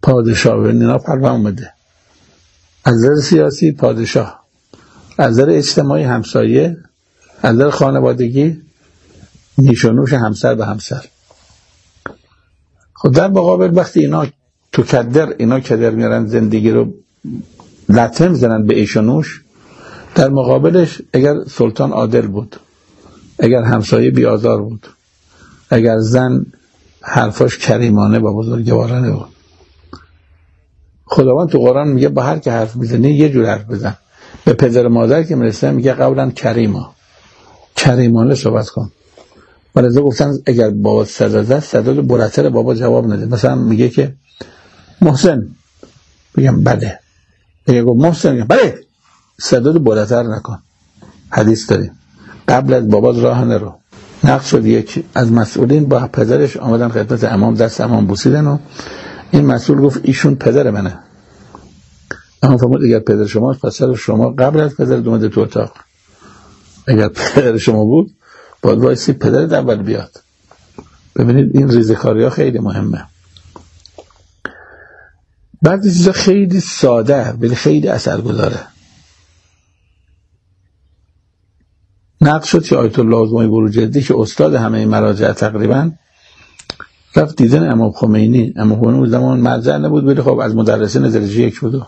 پادشاه و اینا پروا اومده. از نظر سیاسی پادشاه، از نظر اجتماعی همسایه، از نظر خانوادگی نیش و نوش همسر به همسر. خب در مقابل وقتی اینا تو اینا کدر میارن زندگی رو لطمه میزنن به ایش و نوش، در مقابلش اگر سلطان عادل بود، اگر همسایه بیازار بود، اگر زن حرفاش کریمانه و بزرگوارانه بود. خداوند تو قرآن میگه با هر که حرف میزنی یه جور حرف بزن. به پدر مادر که میرسه میگه قولا کریما، کریمانه صحبت کن. ولذا گفتن اگر بابا صدا زد، صدا بلندتر بابا جواب نده. مثلا میگه که محسن، میگم بله. میگه گفت محسن، میگم بله. صدا بلندتر نکن. حدیث داریم قبل از بابا راه نرو. نقل شد یک از مسئولین با پدرش آمدن خدمت امام، دست امام بوسیدن و این مسئول گفت ایشون پدر منه. امام فرمود اگر پدر شماست پس پدر شما قبل از پدر اومده تو اتاق. اگر پدر شما بود باید وایسی پدر اول بیاد. ببینید این ریزکاری ها خیلی مهمه. بعضی چیزا خیلی ساده ولی خیلی اثرگذاره. نقل شد که آیت الله اعظم بروجردی که استاد همه مراجع تقریبا رفت دیدن امام خمینی. امام خمینی زمان مرجع نبود ولی خب از مدرسین درجه یک بود.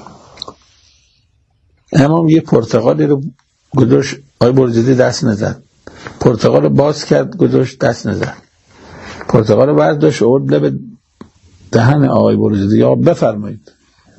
امام یه پرتقالی رو گذاشت، آیت بروجردی دست نزد. پرتقال رو باز کرد گذاشت، دست نزد. پرتقال رو برداشت آورد لب دهن آقای بروجردی. یا بفرمایید.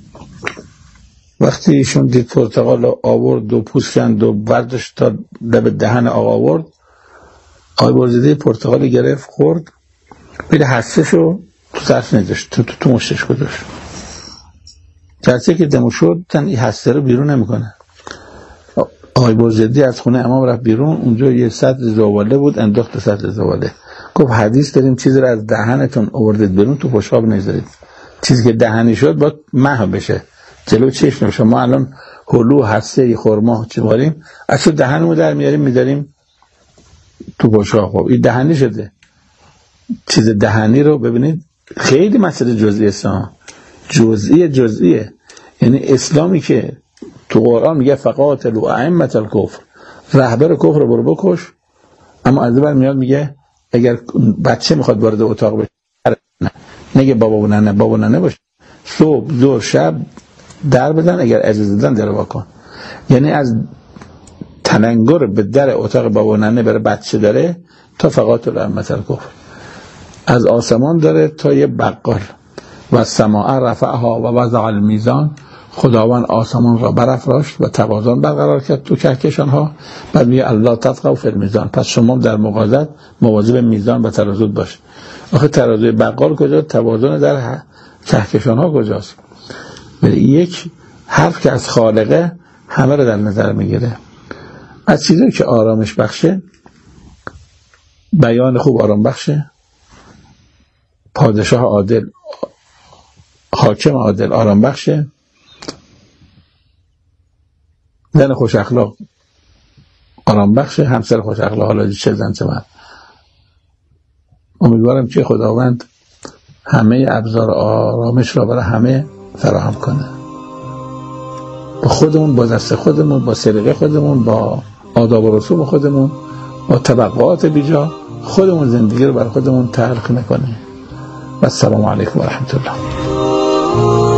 وقتی ایشون دید پرتقال رو آورد و پوست کند و برداشت تا لب دهن آقا آورد، آقای بروجردی پرتقال گرفت خورد، ولی حسشو تو ظرف نداشت، تو مشتش گذاشت. جلسه که دمو شد این حسه رو بیرون نمیکنه. آقای بروجردی از خونه امام رفت بیرون، اونجا یه سطل زباله بود، انداخت سطل زباله. گفت حدیث داریم چیزی رو از دهنتون آوردید بیرون تو پشاب نذارید. چیزی که دهنی شد باید محو بشه، جلو چشم نمیشه. ما الان هلو حسه خرما چی باریم از تو دهنمو در میاریم میذاریم تو پشاب. خب این دهنی شده. چیز دهنی رو ببینید خیلی مسئله جزئی است. جزئیه. یعنی اسلامی که تو قرآن میگه فقاتلوا ائمة الکفر، رهبر کفر رو برو بکش، اما از اون میاد میگه اگر بچه میخواد وارد اتاق بشه نگه بابا و ننه باشه، صبح ظهر شب در بدن، اگر اجازه دادن در واکن. یعنی از تلنگر به در اتاق بابا و ننه بره بچه داره تا فقاتلوا ائمة الکفر، از آسمان داره تا یه بقال. و سماع رفعها و وضع المیزان، خداوند آسمان را برافراشت و توازن برقرار کرد تو کهکشان ها. بعد میگه الله تطغوا فی المیزان، پس شما در مغازات مواظب میزان و ترازو باش. آخه ترازوی بقال کجا، توازن در کهکشان ها کجاست؟ یک حرف که از خالقه همه رو در نظر میگیره. از چیزی که آرامش بخشه، بیان خوب آرام بخشه، پادشاه عادل، حاکم عادل آرام بخشه، زن خوش اخلاق آرام بخشه، همسر خوش اخلاق، حالا چه زن چه مرد. امیدوارم که خداوند همه ابزار آرامش را برای همه فراهم کنه. با خودمون، با دست خودمون، با سلیقه خودمون، با آداب و رسوم خودمون، با توقعات بیجا خودمون زندگی رو برای خودمون تلخ نکنیم. و السلام علیکم و رحمت الله.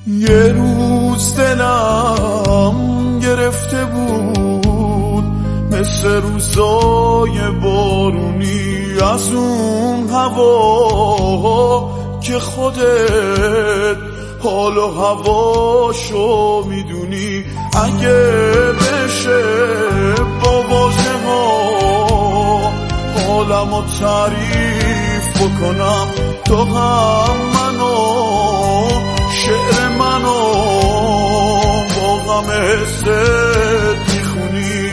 یه روز دلم گرفته بود مثل روزای بارونی از اون هوا که خودت حال و هواشو میدونی. اگه بشه با واژه ها حالمو تعریف بکنم، تو هم منو شعر منو با غم حست میخونی.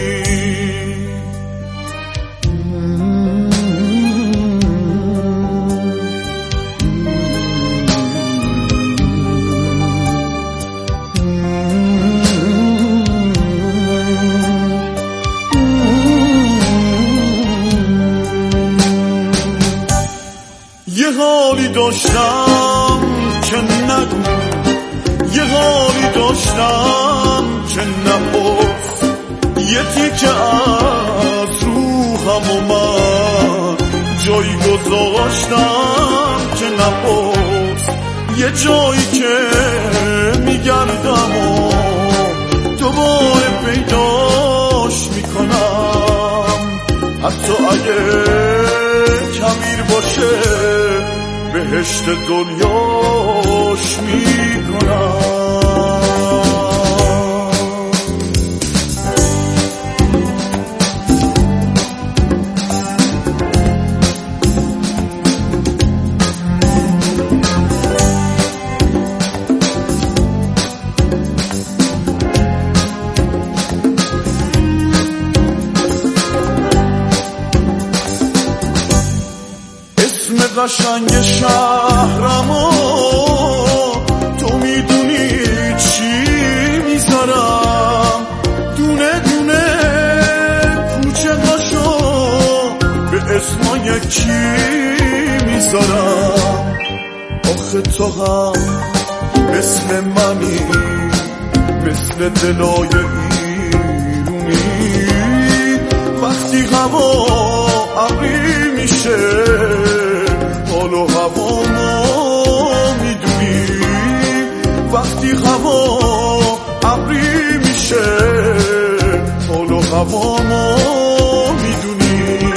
یه حالی داشتم که نگو، یه حالی داشتم که نپرس، یه تیکه از روحم و من جایی گذاشتم که نپرس. یه جایی که میگردم و دوباره پیداش میکنم، حتی اگه کبیر باشه بهشت دنیاش میکنم. اسم قشنگ شهرمو تو میدونی چی میذارم، دونه دونه کوچه هاشو به اسمای کی میذارم. آخه تو هم مثل منی، مثل دلای ایرونی، وقتی هوا ابری میشه حال و هوامو میدونی، وقتی هوا ابری میشه حال و هوامو میدونی.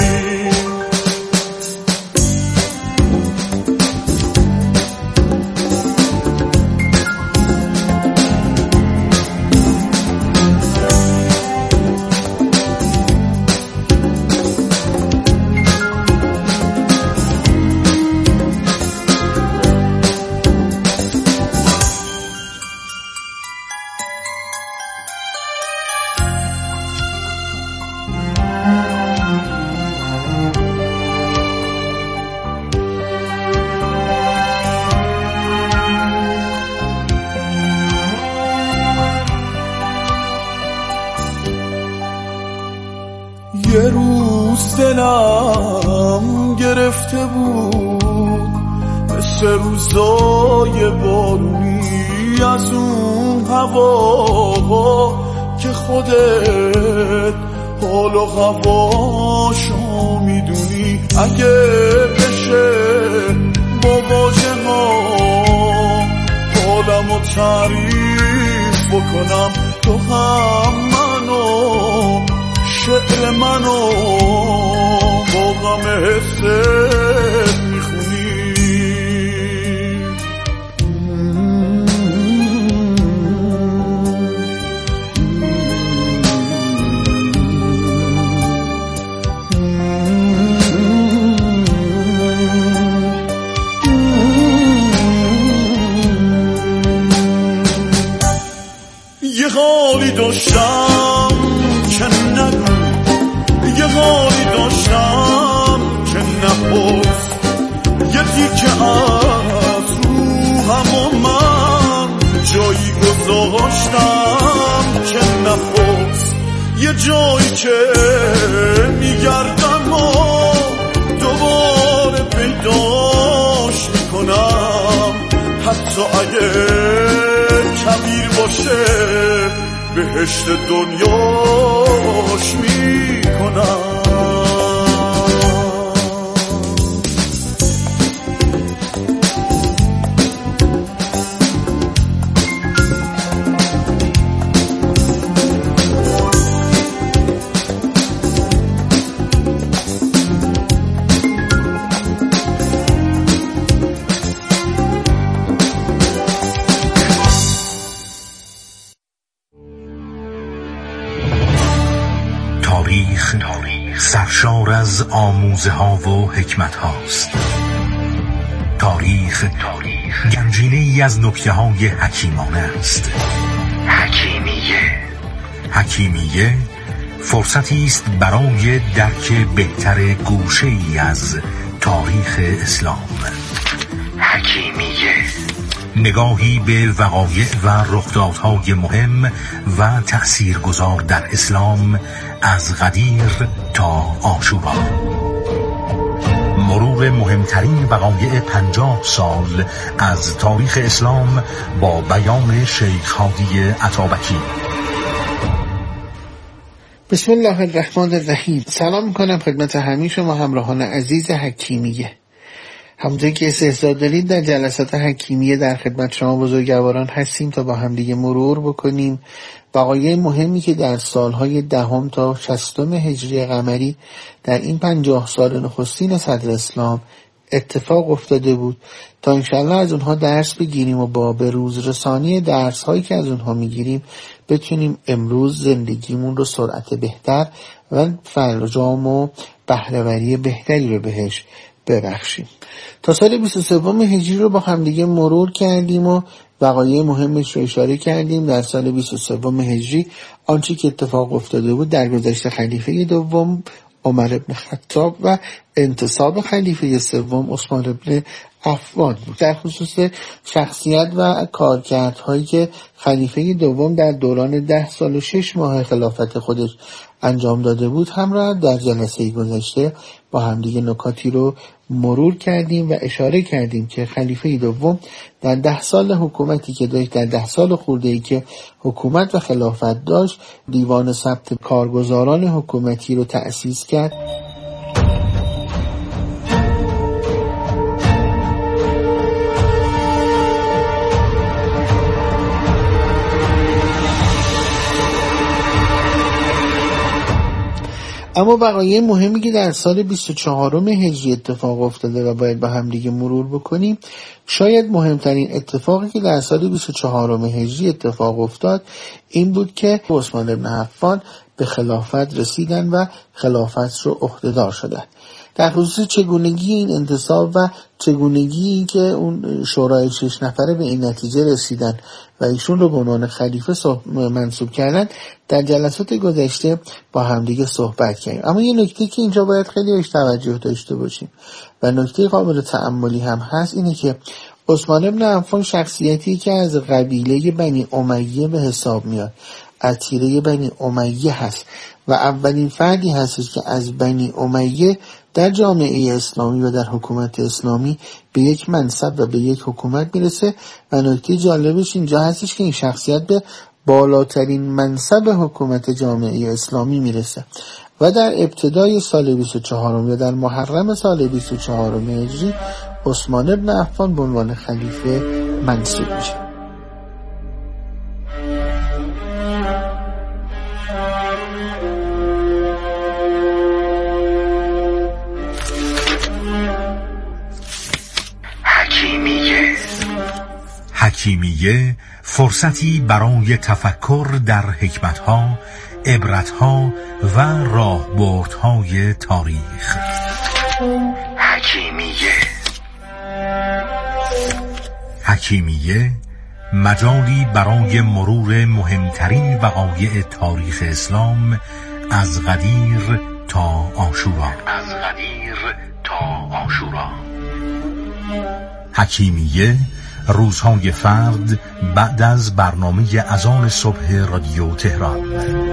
یه روز دلم گرفته بود مثل روزای بارونی از اون هوا که خودت حال و هواشو میدونی. اگه بشه با واژه ها حالمو تعریف بکنم، تو هم منو شعر منو با غم حست میخونی. یه حالی داشتم که نگو، یه حالی داشتم که نپرس، یه تیکه از روحم و من جایی گذاشتم که نپرس. یه جایی که میگردم و دوباره پیداش میکنم، حتی اگه کبیر باشه بهشت دنیاش میکنم. سرشار از آموزه ها و حکمت هاست. تاریخ گنجینه ای از نکته های حکیمانه است. حکیمیه فرصتی است برای درک بهتر گوشه ای از تاریخ اسلام. نگاهی به وقایع و رخدادهای مهم و تأثیرگذار در اسلام از غدیر تا عاشورا. مرور مهمترین وقایع 50 سال از تاریخ اسلام با بیان شیخ هادی عطابکی. بسم الله الرحمن الرحیم. سلام میکنم خدمت همه شما همراهان عزیز حکیمیه. همونطور که استحضار دارید در جلسات حکیمیه در خدمت شما بزرگواران هستیم تا با همدیگه مرور بکنیم وقایع مهمی که در سالهای 10 تا 60 هجری قمری در این 50 سال نخستین صدر اسلام اتفاق افتاده بود تا انشالله از اونها درس بگیریم و با به روز رسانی درس هایی که از اونها میگیریم بتونیم امروز زندگیمون رو سرعت بهتر و فرجام و بهره‌وری بهتری رو بهش ببخشیم. تا سال 23 هجری رو با هم دیگه مرور کردیم و وقایع مهمش رو اشاره کردیم. در سال 23 هجری آنچه که اتفاق افتاده بود در گذشت خلیفه دوم عمر ابن خطاب و انتصاب خلیفه سوم عثمان ابن عفان بود. در خصوص شخصیت و کارکردهایی که خلیفه دوم در دوران 10 سال و 6 ماه خلافت خودش انجام داده بود هم را در جلسه گذشته با همدیگه نکاتی رو مرور کردیم و اشاره کردیم که خلیفه دوم در 10 سال حکومتی که داشت، در 10 سال خورده‌ای که حکومت و خلافت داشت، دیوان ثبت کارگزاران حکومتی رو تأسیس کرد. اما وقایع مهمی که در سال 24 هجری اتفاق افتاده و باید با هم دیگه مرور بکنیم، شاید مهمترین اتفاقی که در سال 24 هجری اتفاق افتاد این بود که عثمان ابن عفان به خلافت رسیدن و خلافت رو عهدهدار شدن. در خصوص چگونگی این انتصاب و چگونگی که اون شورای 6 نفره به این نتیجه رسیدن و ایشون رو به عنوان خلیفه منصوب کردن در جلسات گذشته با همدیگه صحبت کردیم. اما یه نکته که اینجا باید خیلی بهش توجه داشته باشیم و نکته قابل تأملی هم هست اینه که عثمان ابن عفان شخصیتی که از قبیله بنی امیه به حساب میاد، از تیره بنی امیه هست و اولین فردی هستش که از بنی امیه در جامعه اسلامی و در حکومت اسلامی به یک منصب و به یک حکومت میرسه و نکته جالبش اینجا هستش که این شخصیت به بالاترین منصب حکومت جامعه اسلامی میرسه و در ابتدای سال 24 یا در محرم سال 24 هجری عثمان ابن عفان به عنوان خلیفه منصوب میشه. حکیمیه فرصتی برای تفکر در حکمتها، عبرتها و راهبردهای تاریخ. حکیمیه مجالی برای مرور مهمترین وقایع تاریخ اسلام از غدیر تا عاشورا. حکیمیه روزهای فرد بعد از برنامه اذان صبح رادیو تهران.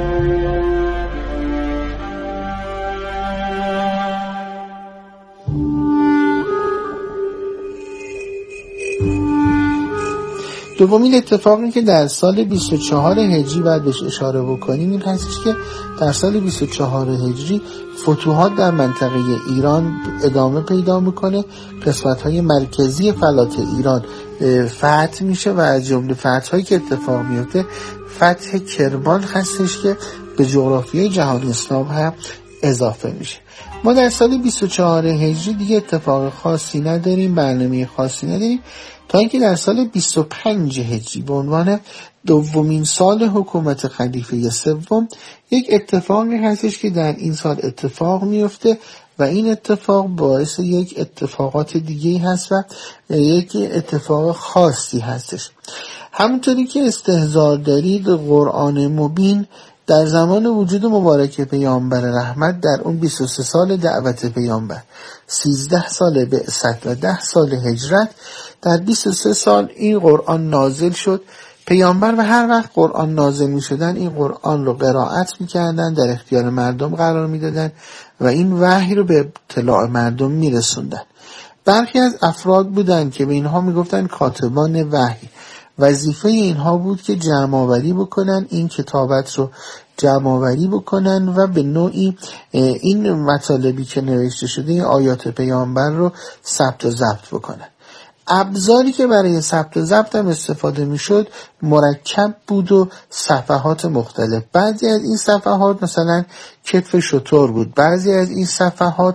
دومین اتفاقی که در سال 24 هجری باید بهش اشاره بکنیم این هستش که در سال 24 هجری فتوحات در منطقه ایران ادامه پیدا میکنه. قسمت‌های مرکزی فلات ایران فتح میشه و از جمله فتح‌هایی که اتفاق میفته فتح کرمان هستش که به جغرافیای جهان اسلام هم اضافه میشه. ما در سال 24 هجری دیگه اتفاق خاصی نداریم، برنامه خاصی نداریم. تا اینکه در سال 25 هجری به عنوان دومین سال حکومت خلیفه سوم یک اتفاقی هستش که در این سال اتفاق میفته و این اتفاق باعث یک اتفاقات دیگه هست و یک اتفاق خاصی هستش. همونطوری که استحضار دارید، قرآن مبین در زمان وجود مبارک پیامبر رحمت در اون 23 سال دعوت پیامبر، 13 سال بعثت و 10 سال هجرت، در 23 سال این قرآن نازل شد. پیامبر و هر وقت قرآن نازل می شدن این قرآن رو قرائت می کردن، در اختیار مردم قرار می دادن و این وحی رو به اطلاع مردم می رسوندن. برخی از افراد بودن که به اینها می گفتن کاتبان وحی. وظیفه اینها بود که جمع آوری بکنن، این کتابت رو جمع آوری بکنن و به نوعی این مطالبی که نوشته شده این آیات پیامبر رو ثبت و ضبط بکنن. ابزاری که برای ثبت و ضبط هم استفاده میشد مرکب بود و صفحات مختلف. بعضی از این صفحات مثلا کتف شتر بود، بعضی از این صفحات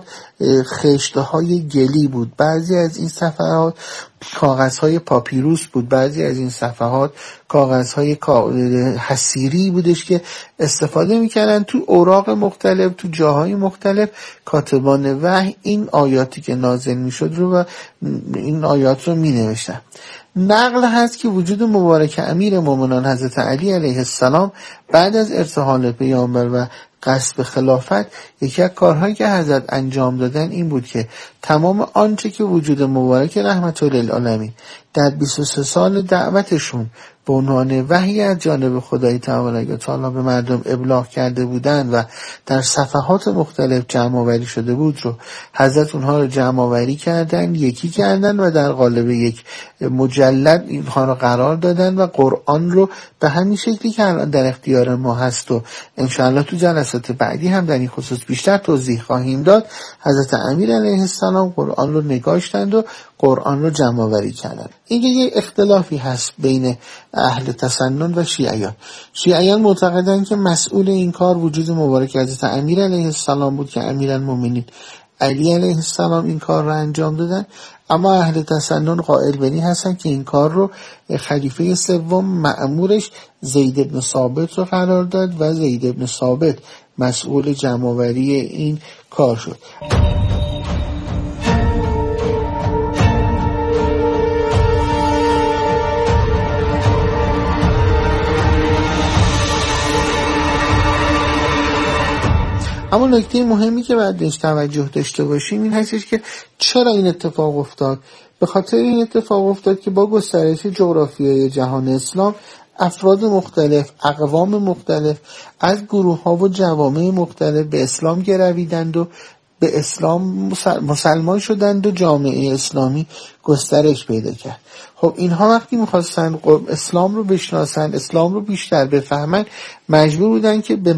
خشت‌های گلی بود، بعضی از این صفحات کاغذهای پاپیروس بود، بعضی از این صفحات کاغذهای حصیری بودش که استفاده میکردن تو اوراق مختلف، تو جاهای مختلف. کاتبان وحی این آیاتی که نازل میشد رو و این آیات رو مینوشتن. نقل هست که وجود مبارک امیر مومنان حضرت علی علیه السلام بعد از ارتحال پیامبر و قصد خلافت، یکی از کارهایی که حضرت انجام دادن این بود که تمام آنچه که وجود مبارک رحمت للعالمین در 23 سال دعوتشون به عنوان وحی از جانب خدای تعالی به مردم ابلاغ کرده بودند و در صفحات مختلف جمع آوری شده بود رو حضرت اونها رو جمع آوری کردن، یکی کردن و در قالب یک مجلد اینها رو قرار دادن و قرآن رو به همین شکلی که الان در اختیار ما هست و انشاءالله تو جلسات بعدی هم در این خصوص بیشتر توضیح خواهیم داد، حضرت امیر علیه السلام قرآن رو نگاشتند و قرآن رو جمع آوری کردن. اینکه یک اختلافی هست بین اهل تسنن و شیعیان. شیعیان معتقدند که مسئول این کار وجود مبارک حضرت امیر علیه السلام بود که امیرالمومنین علی علیه السلام این کار رو انجام دادن، اما اهل تسنن قائل به این هستن که این کار رو خلیفه سوم مأمورش زید بن ثابت رو قرار داد و زید بن ثابت مسئول جمع‌آوری این کار شد. اما نکته مهمی که باید بهش توجه داشته باشیم این هستش که چرا این اتفاق افتاد. به خاطر این اتفاق افتاد که با گسترش جغرافیای جهان اسلام افراد مختلف، اقوام مختلف از گروه‌ها و جوامع مختلف به اسلام گرویدند و به اسلام مسلمان شدند و جامعه اسلامی گسترش پیدا کرد. خب اینها وقتی می‌خواستن اسلام رو بشناسن، اسلام رو بیشتر بفهمن، مجبور بودن که به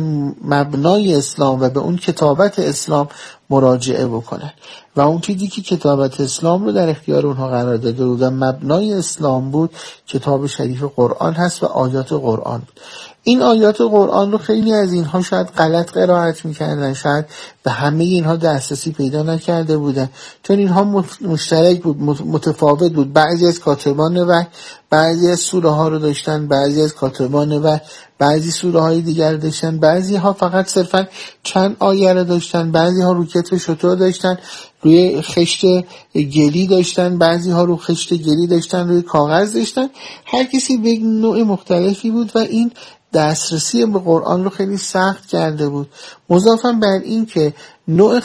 مبنای اسلام و به اون کتابت اسلام مراجعه بکنن و اون چیزی که کتابت اسلام رو در اختیار اونها قرار داده بود و مبنای اسلام بود کتاب شریف قرآن هست و آیات قرآن بود. این آیات قرآن رو خیلی از اینها شاید غلط قرائت میکردن، شاید به همه اینها دسترسی پیدا نکرده بودن، چون اینها مشترک بود، متفاوت بود. بعضی از کاتبان وحی بعضی از سوره ها رو داشتن، بعضی از کاتبان وحی بعضی سوره های دیگر داشتن، بعضی ها فقط صرفا چند آیه رو داشتن، بعضی ها رو کتف شتر داشتن، روی خشت گلی داشتن، بعضی ها رو خشت گلی داشتن، روی کاغذ داشتن. هر کسی به یک نوع مختلفی بود و این دسترسی به قرآن رو خیلی سخت کرده بود. مضافاً بر این که نوع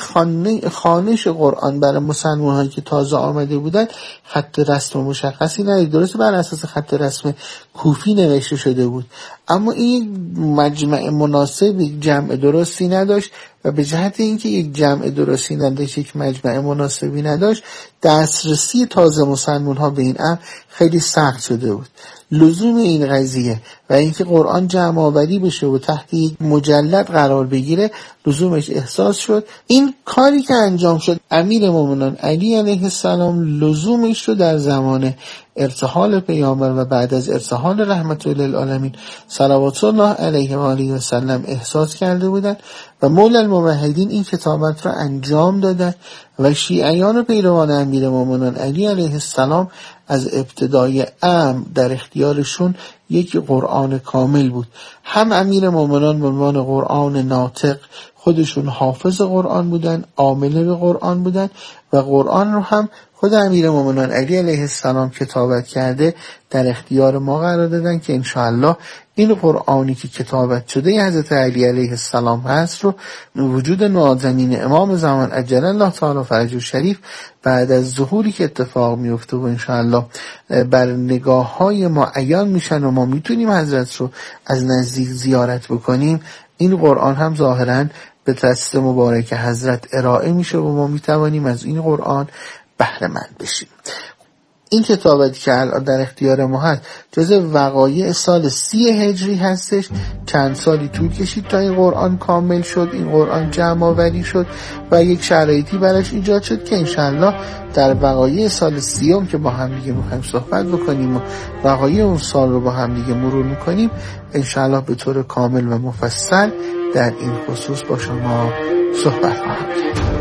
خوانش قرآن برای مسلمان‌هایی که تازه آمده بودن خط رسم مشخصی نداشت. درسته بر اساس خط رسم کوفی نوشته شده بود، اما این مجمع مناسب، یک جمع درستی نداشت و به جهت اینکه یک جمع درستی نداشت، یک مجمع مناسبی نداشت، دسترسی تازه مسلمان‌ها به این امر خیلی سخت شده بود. لزوم این قضیه و اینکه قرآن جمع آوری بشه و تحت یک مجلد قرار بگیره لزومش احساس شد. این کاری که انجام شد، امیر مومنان علی علیه السلام لزومش رو در زمان ارتحال پیامبر و بعد از ارتحال رحمت للعالمین صلوات الله علیه و آله و سلم احساس کرده بودند و مولا الموحدین این کتابت را انجام دادند و شیعیان و پیروان امیرالمومنین علی علیه السلام از ابتدای امر در اختیارشون یک قرآن کامل بود. هم امیرالمومنین به عنوان قرآن ناطق خودشون حافظ قرآن بودن، عامل به قرآن بودن و قرآن رو هم خود امیرالمومنین علی علیه السلام کتابت کرده در اختیار ما قرار دادن که انشاءالله این قرآنی که کتابت شده حضرت علی علیه السلام هست رو وجود نازنین امام زمان عجل الله تعالی فرجه شریف بعد از ظهوری که اتفاق میفته و انشاءالله بر نگاه های ما عیان میشن و ما میتونیم حضرت رو از نزدیک زیارت بکنیم، این قرآن هم ظاهراً به دست مبارک حضرت ارائه میشه و ما میتوانیم از این قرآن بهره مند بشیم. این کتابتی که الان در اختیار ما هست جزء وقایع سال 30 هجری هستش. چند سالی طول کشید تا این قرآن کامل شد، این قرآن جمع آوری شد و یک شرایطی براش ایجاد شد که انشالله در وقایع سال 30 که با هم دیگه میخوایم صحبت بکنیم و وقایع اون سال رو با هم دیگه مرور میکنیم انشالله به طور کامل و مفصل در این خصوص با شما صحبت خواهم کرد.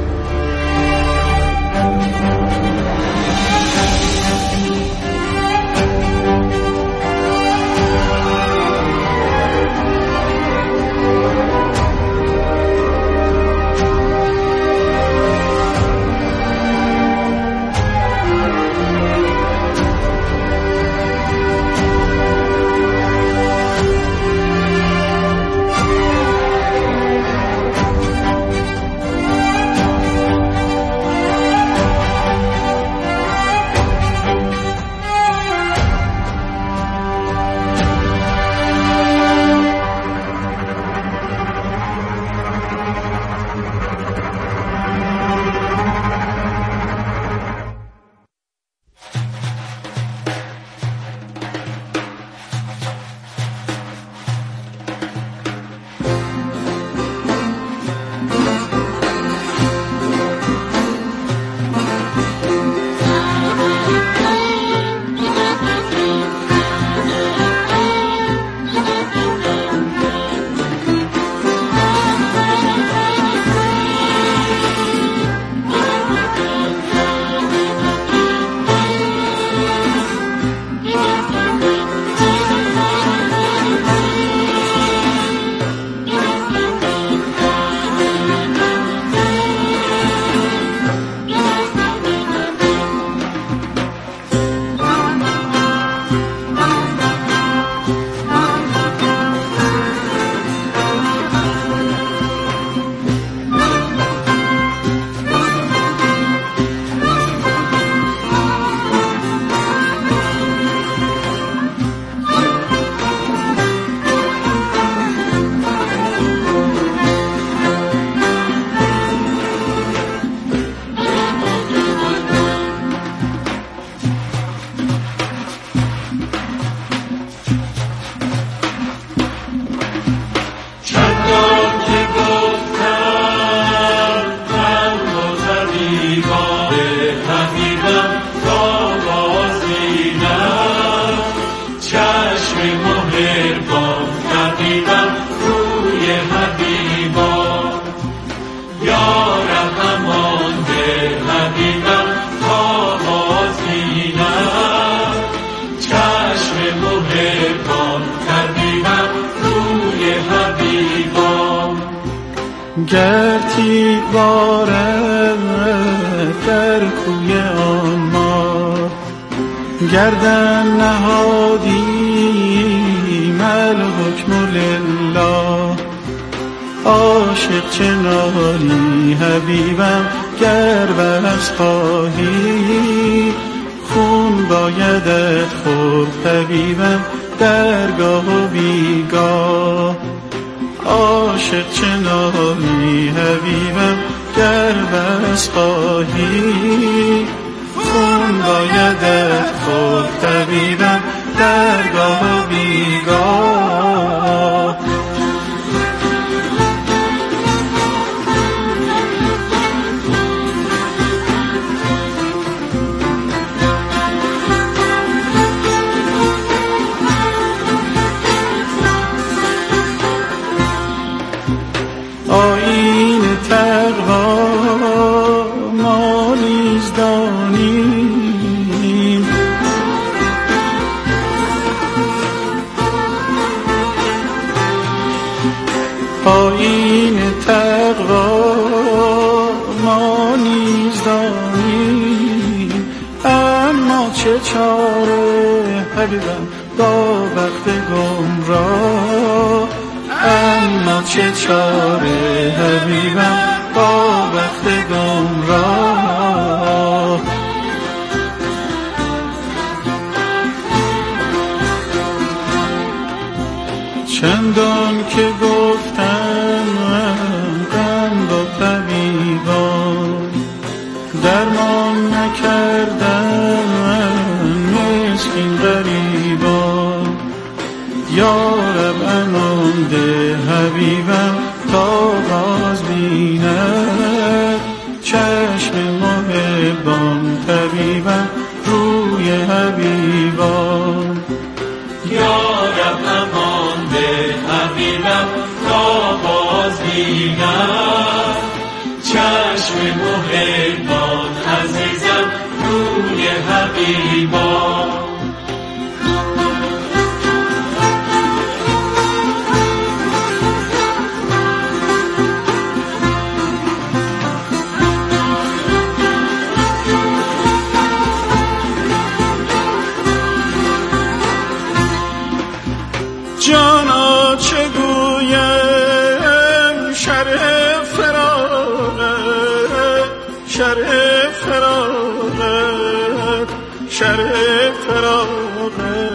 گرتی بارد در کوی آن ما گردن نهادیم الحکم لله عاشق چنانی حبیبم گر بس خواهی خون بایدت خورد طبیبم درگاه و بیگاه عاشق چنانی حبیبم گر بس خواهی خون بایدت خورد طبیبم درگاه و بیگاه آیین تقوا ما نیز دانیم، اما چه چاره حبیبم با وقت گمراه، اما چه چاره حبیبم با وقت گمراه. چندان که گفتم قند و طبیبان، درمان نکردن مسکین غریبان. یا رب امان ده حبیبم تا باز بیند چشم محبان، طبیبم روی حبیبان. یا رب امان ده حبیبم تا باز بیند چشم محبان، عزیزم روی حبیبان. جانا چه گویم شرح فراغت، شرح فراغت، شرح فراغت.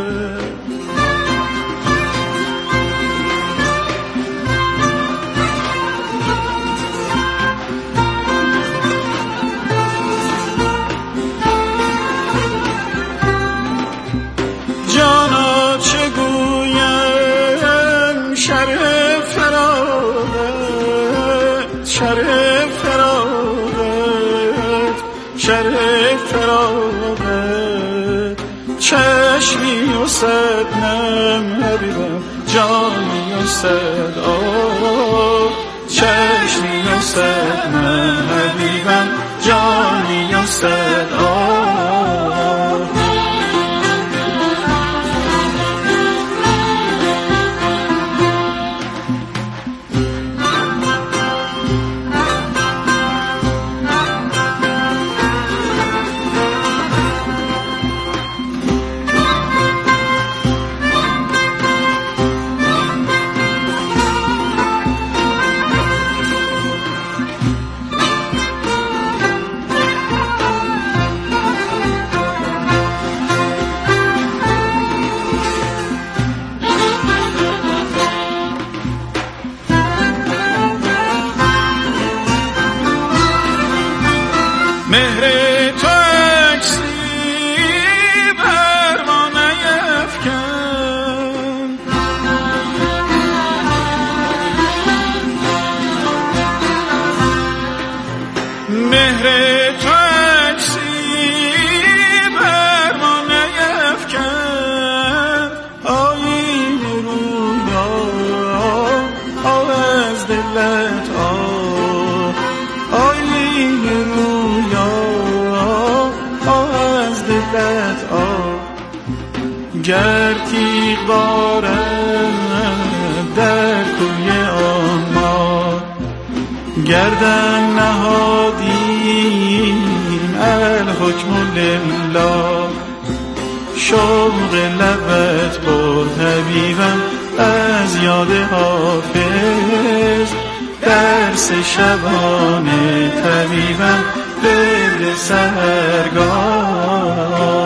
جانا چه گویم شرح فراغت، شرح فراغت، شرح فراغت. چشمی و صد نم حبیبم، جانی و صد آه، چشمی و صد نم حبیبم، جانی و صد آه. مهر تو عکسی پروانه افکن، مهر تو عکسی پروانه افکن. آیین رویا آه از دلت آه، آیین رویا از دلت آه. گر تیغ بارد در کوی آن ما، گردن نهادیم الحکم لله. شوق لبت برد حبیبم از یاد حافظ، درس شبانه طبیبم دل سحرگاه.